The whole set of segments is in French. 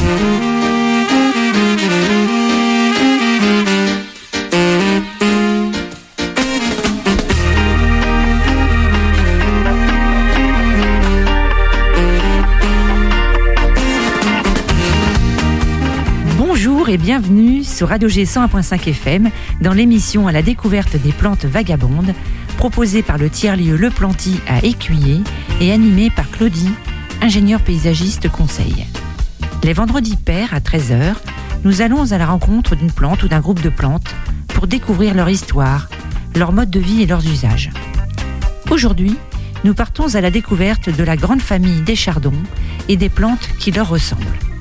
Bonjour et bienvenue sur Radio G 101.5 FM dans l'émission à la découverte des plantes vagabondes proposée par le tiers-lieu Le Planty à Écuyer et animée par Claudie, ingénieure paysagiste conseil. Les vendredis pairs à 13h, nous allons à la rencontre d'une plante ou d'un groupe de plantes pour découvrir leur histoire, leur mode de vie et leurs usages. Aujourd'hui, nous partons à la découverte de la grande famille des chardons et des plantes qui leur ressemblent.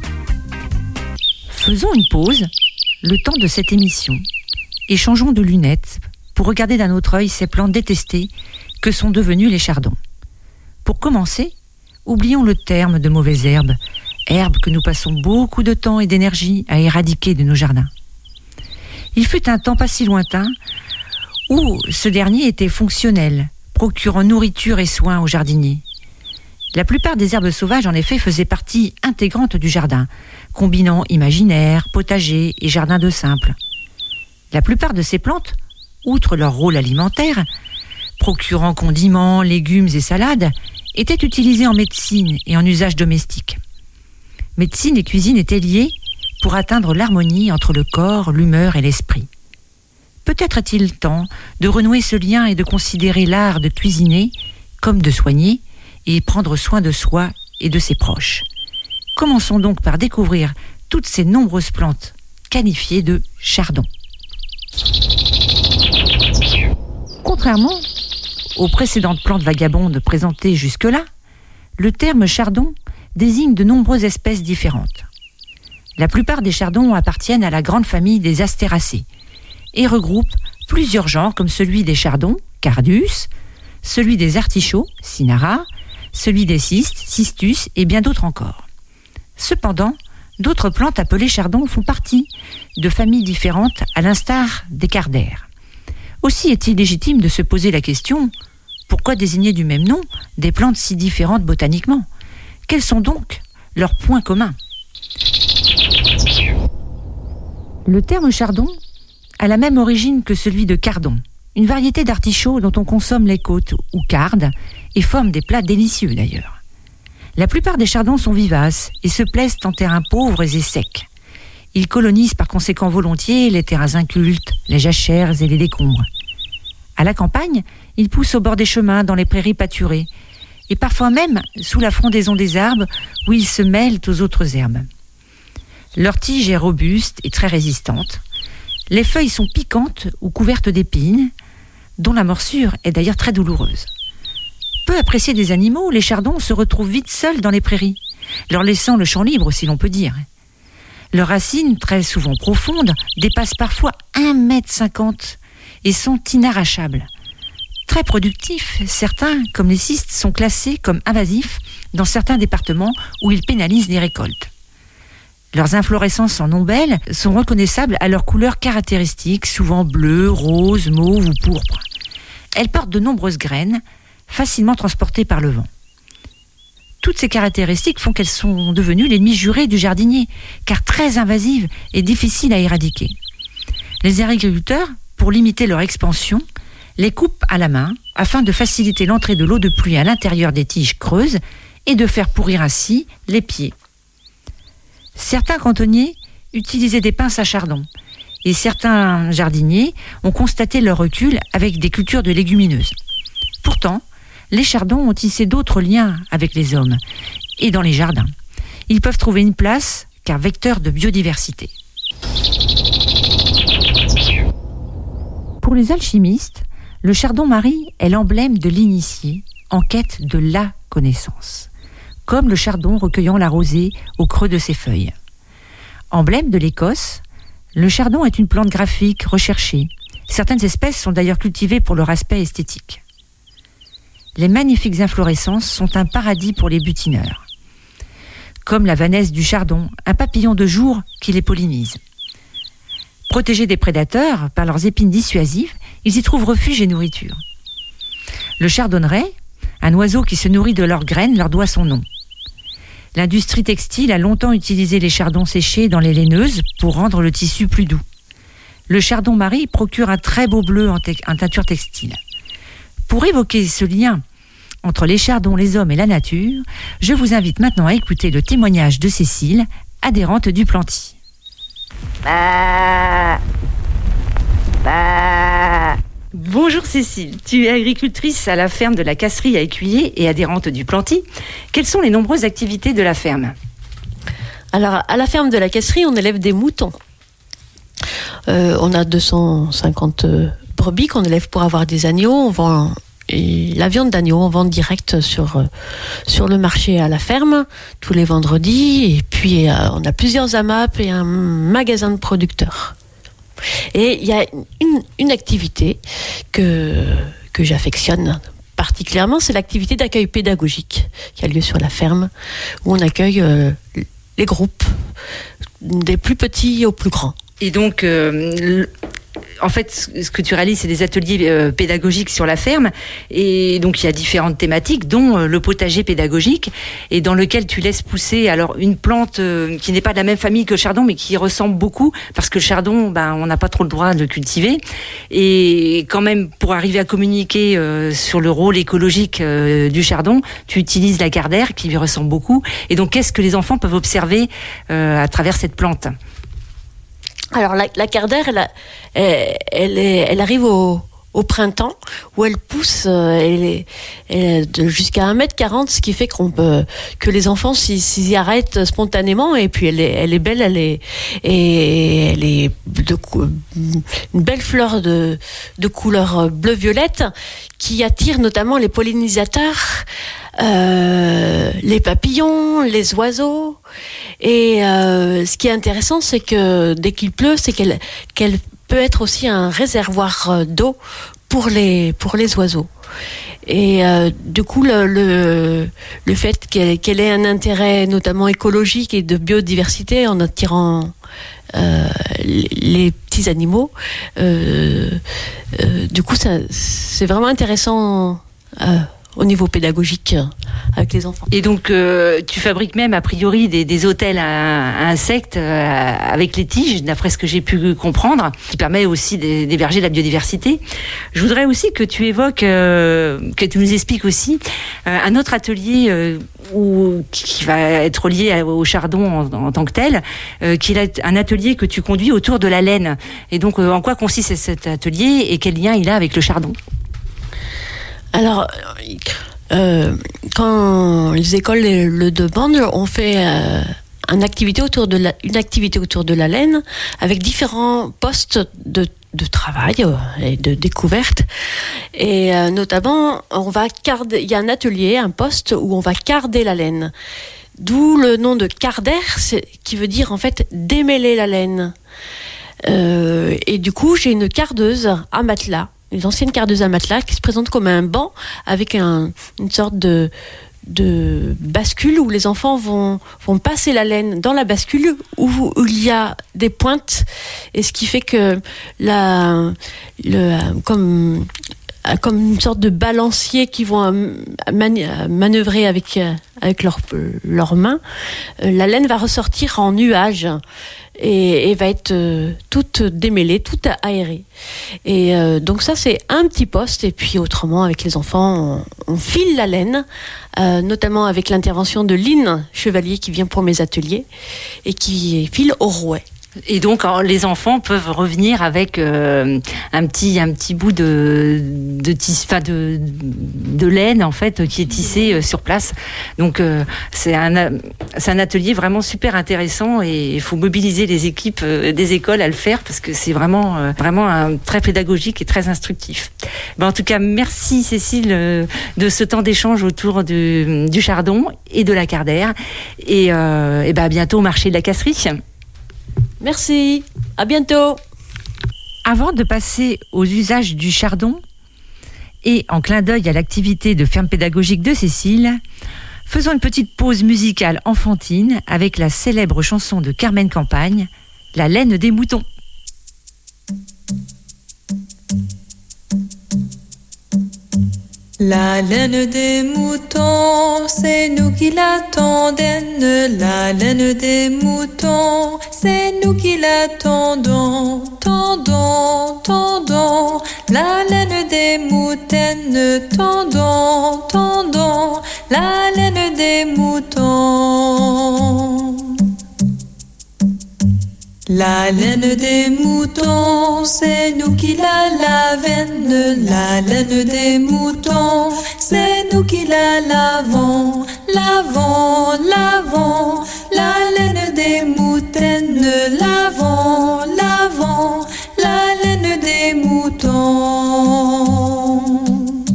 Faisons une pause, le temps de cette émission, et changeons de lunettes pour regarder d'un autre œil ces plantes détestées que sont devenus les chardons. Pour commencer, oublions le terme de mauvaise herbe, herbe que nous passons beaucoup de temps et d'énergie à éradiquer de nos jardins. Il fut un temps pas si lointain où ce dernier était fonctionnel, procurant nourriture et soins aux jardiniers. La plupart des herbes sauvages, en effet, faisaient partie intégrante du jardin, combinant imaginaire, potager et jardin de simple. La plupart de ces plantes, outre leur rôle alimentaire, procurant condiments, légumes et salades, étaient utilisées en médecine et en usage domestique. Médecine et cuisine étaient liées pour atteindre l'harmonie entre le corps, l'humeur et l'esprit. Peut-être est-il temps de renouer ce lien et de considérer l'art de cuisiner comme de soigner et prendre soin de soi et de ses proches. Commençons donc par découvrir toutes ces nombreuses plantes qualifiées de chardons. Contrairement aux précédentes plantes vagabondes présentées jusque-là, le terme chardon désigne de nombreuses espèces différentes. La plupart des chardons appartiennent à la grande famille des astéracées et regroupent plusieurs genres comme celui des chardons, Cardus, celui des artichauts, Cinara, celui des cistes, Cistus et bien d'autres encore. Cependant, d'autres plantes appelées chardons font partie de familles différentes à l'instar des cardères. Aussi est-il légitime de se poser la question, pourquoi désigner du même nom des plantes si différentes botaniquement ? Quels sont donc leurs points communs ? Le terme chardon a la même origine que celui de cardon, une variété d'artichaut dont on consomme les côtes ou cardes et forme des plats délicieux d'ailleurs. La plupart des chardons sont vivaces et se plaisent en terrains pauvres et secs. Ils colonisent par conséquent volontiers les terrains incultes, les jachères et les décombres. À la campagne, ils poussent au bord des chemins, dans les prairies pâturées, et parfois même sous la frondaison des arbres où ils se mêlent aux autres herbes. Leur tige est robuste et très résistante. Les feuilles sont piquantes ou couvertes d'épines, dont la morsure est d'ailleurs très douloureuse. Peu appréciés des animaux, les chardons se retrouvent vite seuls dans les prairies, leur laissant le champ libre si l'on peut dire. Leurs racines, très souvent profondes, dépassent parfois 1,50 m et sont inarrachables. Très productifs, certains, comme les cistes, sont classés comme invasifs dans certains départements où ils pénalisent les récoltes. Leurs inflorescences en ombelles sont reconnaissables à leurs couleurs caractéristiques, souvent bleues, roses, mauves ou pourpres. Elles portent de nombreuses graines, facilement transportées par le vent. Toutes ces caractéristiques font qu'elles sont devenues l'ennemi juré du jardinier, car très invasives et difficiles à éradiquer. Les agriculteurs, pour limiter leur expansion, les coupent à la main afin de faciliter l'entrée de l'eau de pluie à l'intérieur des tiges creuses et de faire pourrir ainsi les pieds. Certains cantonniers utilisaient des pinces à chardon et certains jardiniers ont constaté leur recul avec des cultures de légumineuses. Pourtant, les chardons ont tissé d'autres liens avec les hommes et dans les jardins. Ils peuvent trouver une place car vecteurs de biodiversité. Pour les alchimistes, le chardon-marie est l'emblème de l'initié en quête de la connaissance, comme le chardon recueillant la rosée au creux de ses feuilles. Emblème de l'Écosse, le chardon est une plante graphique recherchée. Certaines espèces sont d'ailleurs cultivées pour leur aspect esthétique. Les magnifiques inflorescences sont un paradis pour les butineurs. Comme la vanesse du chardon, un papillon de jour qui les pollinise. Protégés des prédateurs par leurs épines dissuasives, ils y trouvent refuge et nourriture. Le chardonneret, un oiseau qui se nourrit de leurs graines, leur doit son nom. L'industrie textile a longtemps utilisé les chardons séchés dans les laineuses pour rendre le tissu plus doux. Le chardon-marie procure un très beau bleu en teinture textile. Pour évoquer ce lien entre les chardons, les hommes et la nature, je vous invite maintenant à écouter le témoignage de Cécile, adhérente du Planty. Bonjour Cécile, tu es agricultrice à la ferme de la Casserie à Écuyer et adhérente du Planty. Quelles sont les nombreuses activités de la ferme ? Alors, à la ferme de la Casserie, on élève des moutons. On a 250 brebis qu'on élève pour avoir des agneaux. Et la viande d'agneau, on vend direct sur le marché à la ferme tous les vendredis. Et puis, on a plusieurs AMAP et un magasin de producteurs. Et il y a une activité que j'affectionne particulièrement, c'est l'activité d'accueil pédagogique qui a lieu sur la ferme, où on accueille les groupes, des plus petits aux plus grands. Et donc, en fait, ce que tu réalises, c'est des ateliers pédagogiques sur la ferme. Et donc, il y a différentes thématiques, dont le potager pédagogique, et dans lequel tu laisses pousser alors une plante qui n'est pas de la même famille que le chardon, mais qui ressemble beaucoup, parce que le chardon, on n'a pas trop le droit de le cultiver. Et quand même, pour arriver à communiquer sur le rôle écologique du chardon, tu utilises la cardère, qui lui ressemble beaucoup. Et donc, qu'est-ce que les enfants peuvent observer à travers cette plante ? Alors la cardère, elle arrive au printemps, où elle pousse elle est jusqu'à 1,40 m, ce qui fait que les enfants s'y arrêtent spontanément. Et puis elle est belle, elle est une belle fleur de couleur bleu-violette qui attire notamment les pollinisateurs, les papillons, les oiseaux. Et ce qui est intéressant, c'est que dès qu'il pleut, c'est qu'elle peut être aussi un réservoir d'eau pour les oiseaux. Et du coup, le fait qu'elle ait un intérêt notamment écologique et de biodiversité en attirant les petits animaux, du coup, c'est vraiment intéressant au niveau pédagogique avec les enfants. Et donc, tu fabriques même, a priori, des hôtels à insectes avec les tiges, d'après ce que j'ai pu comprendre, qui permet aussi d'héberger la biodiversité. Je voudrais aussi que tu évoques, que tu nous expliques aussi un autre atelier qui va être lié au chardon en tant que tel, qui est un atelier que tu conduis autour de la laine. Et donc, en quoi consiste cet atelier et quel lien il a avec le chardon ? Alors, quand les écoles le demandent, on fait une activité autour de la laine avec différents postes de travail et de découverte. Et notamment, il y a un atelier, un poste où on va carder la laine. D'où le nom de cardère, qui veut dire en fait démêler la laine. Et du coup, j'ai une cardeuse à matelas. Une ancienne cardeuse à matelas qui se présente comme un banc avec une sorte de bascule où les enfants vont passer la laine dans la bascule où il y a des pointes, et ce qui fait que comme une sorte de balancier qui vont manœuvrer avec leurs mains, la laine va ressortir en nuage et va être toute démêlée, toute aérée. Et donc ça, c'est un petit poste. Et puis autrement, avec les enfants, on file la laine, notamment avec l'intervention de Lynn Chevalier qui vient pour mes ateliers et qui file au rouet. Et donc les enfants peuvent revenir avec un petit bout de laine en fait qui est tissé sur place. Donc c'est un atelier vraiment super intéressant, et il faut mobiliser les équipes des écoles à le faire parce que c'est vraiment très pédagogique et très instructif. En tout cas, merci Cécile de ce temps d'échange autour du chardon et de la cardère, et à bientôt au marché de la Casserie. Merci, à bientôt. Avant de passer aux usages du chardon, et en clin d'œil à l'activité de ferme pédagogique de Cécile, faisons une petite pause musicale enfantine avec la célèbre chanson de Carmen Campagne, La laine des moutons. La laine des moutons, c'est nous qui l'attendons. La laine des moutons, c'est nous qui l'attendons. Tendons, tendons, la laine des moutaines. Tendons, tendons, la laine des moutons. La laine des moutons, c'est nous qui la lavons. La laine des moutons, c'est nous qui la lavons. Lavons, lavons, la laine des moutaines. Lavons, lavons, la laine des moutons.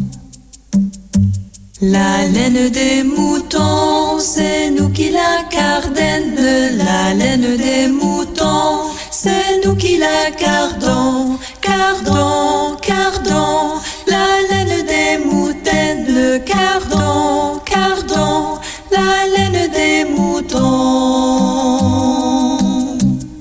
La laine des moutons, c'est nous qui la gardons. La laine des moutons, c'est nous qui la gardons. Gardons, gardons, la laine des moutaines. Gardons, gardons, la laine des moutons.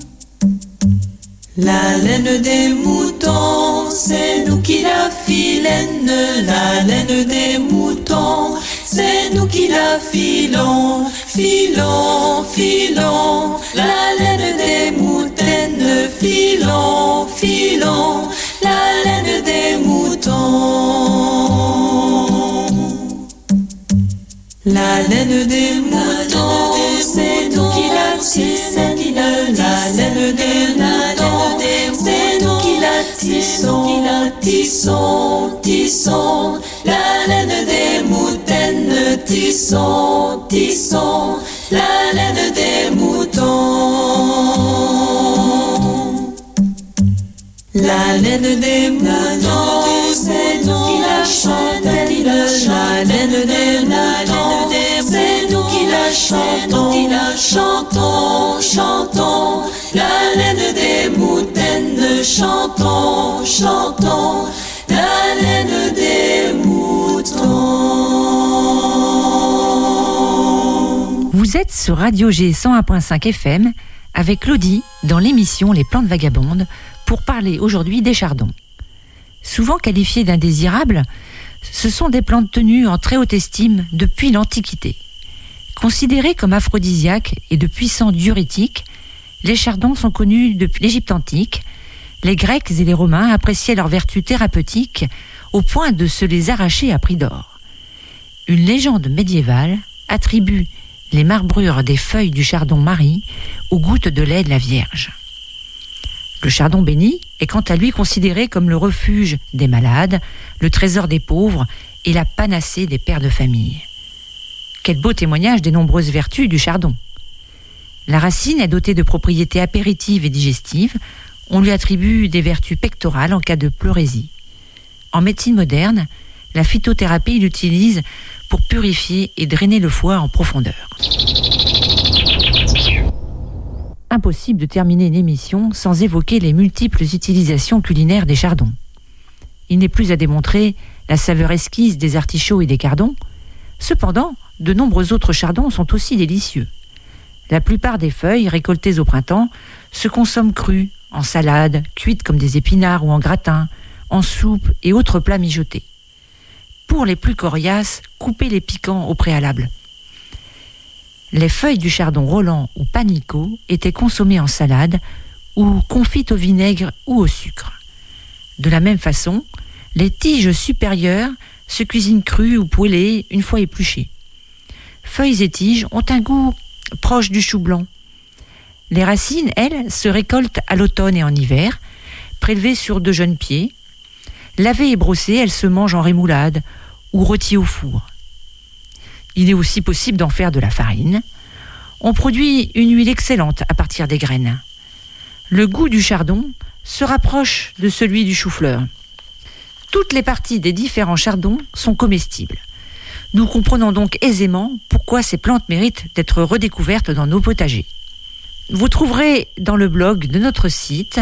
La laine des moutons, c'est nous qui la filons. La laine des moutons, c'est nous qui la filons. Filons, filons, la laine des moutaines. Filons, filons, la laine des moutons. La laine des moutons, c'est nous qui la tissons. La laine des moutons, c'est nous qui la tissons. Tissons, tissons, la laine des moutaines. Tissons, tissons, la laine des moutons. La laine des moutons, c'est nous qui la chantons. La laine des moutons, c'est nous qui la chantons. Chantons, chantons, la laine des moutaines. Chantons, chantons, la laine des moutons. Vous êtes sur Radio G 101.5 FM avec Claudie dans l'émission Les Plantes Vagabondes pour parler aujourd'hui des chardons. Souvent qualifiés d'indésirables, ce sont des plantes tenues en très haute estime depuis l'Antiquité. Considérés comme aphrodisiaques et de puissants diurétiques, les chardons sont connus depuis l'Égypte antique. Les Grecs et les Romains appréciaient leurs vertus thérapeutiques au point de se les arracher à prix d'or. Une légende médiévale attribue les marbrures des feuilles du chardon Marie aux gouttes de lait de la Vierge. Le chardon béni est quant à lui considéré comme le refuge des malades, le trésor des pauvres et la panacée des pères de famille. Quel beau témoignage des nombreuses vertus du chardon. La racine est dotée de propriétés apéritives et digestives. On lui attribue des vertus pectorales en cas de pleurésie. En médecine moderne, la phytothérapie l'utilise pour purifier et drainer le foie en profondeur. Impossible de terminer une émission sans évoquer les multiples utilisations culinaires des chardons. Il n'est plus à démontrer la saveur exquise des artichauts et des cardons. Cependant, de nombreux autres chardons sont aussi délicieux. La plupart des feuilles récoltées au printemps se consomment crues, en salade, cuites comme des épinards ou en gratin, en soupe et autres plats mijotés. Pour les plus coriaces, coupez les piquants au préalable. Les feuilles du chardon Roland ou panico étaient consommées en salade ou confites au vinaigre ou au sucre. De la même façon, les tiges supérieures se cuisinent crues ou poêlées une fois épluchées. Feuilles et tiges ont un goût proche du chou blanc. Les racines, elles, se récoltent à l'automne et en hiver, prélevées sur de jeunes pieds. Lavées et brossées, elles se mangent en rémoulade ou rôties au four. Il est aussi possible d'en faire de la farine. On produit une huile excellente à partir des graines. Le goût du chardon se rapproche de celui du chou-fleur. Toutes les parties des différents chardons sont comestibles. Nous comprenons donc aisément pourquoi ces plantes méritent d'être redécouvertes dans nos potagers. Vous trouverez dans le blog de notre site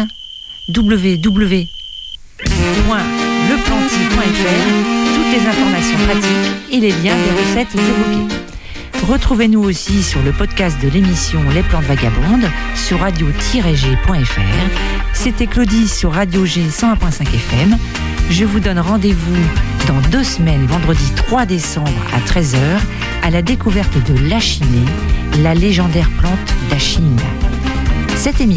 www.leplanty.fr toutes les informations pratiques et les liens des recettes évoquées. Retrouvez-nous aussi sur le podcast de l'émission Les Plantes Vagabondes sur radio-g.fr. C'était Claudie sur Radio G 101.5 FM. Je vous donne rendez-vous dans 2 semaines, vendredi 3 décembre à 13h, à la découverte de l'Achillée, la légendaire plante d'Achille. Cette émission